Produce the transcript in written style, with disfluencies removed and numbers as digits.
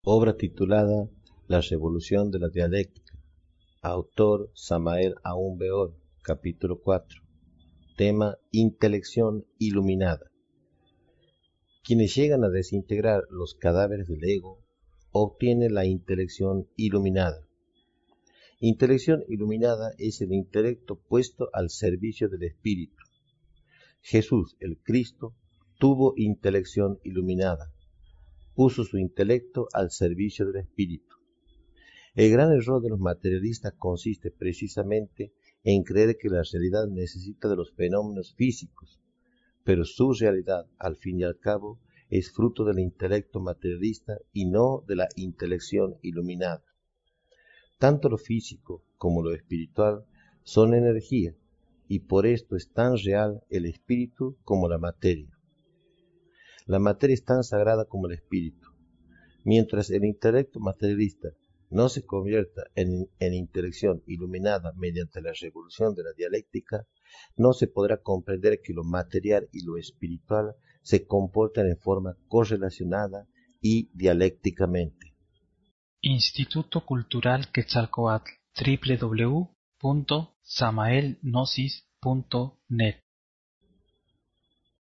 Obra titulada La revolución de la dialéctica. Autor Samael Aún Weor, capítulo 4. Tema: intelección iluminada. Quienes llegan a desintegrar los cadáveres del ego obtienen la intelección iluminada. Intelección iluminada es el intelecto puesto al servicio del espíritu. Jesús, el Cristo, tuvo intelección iluminada. Puso su intelecto al servicio del espíritu. El gran error de los materialistas consiste precisamente en creer que la realidad necesita de los fenómenos físicos, pero su realidad, al fin y al cabo, es fruto del intelecto materialista y no de la intelección iluminada. Tanto lo físico como lo espiritual son energía, y por esto es tan real el espíritu como la materia. La materia es tan sagrada como el espíritu. Mientras el intelecto materialista no se convierta en intelección iluminada mediante la revolución de la dialéctica, no se podrá comprender que lo material y lo espiritual se comportan en forma correlacionada y dialécticamente. Instituto Cultural Quetzalcóatl, www.samaelgnosis.net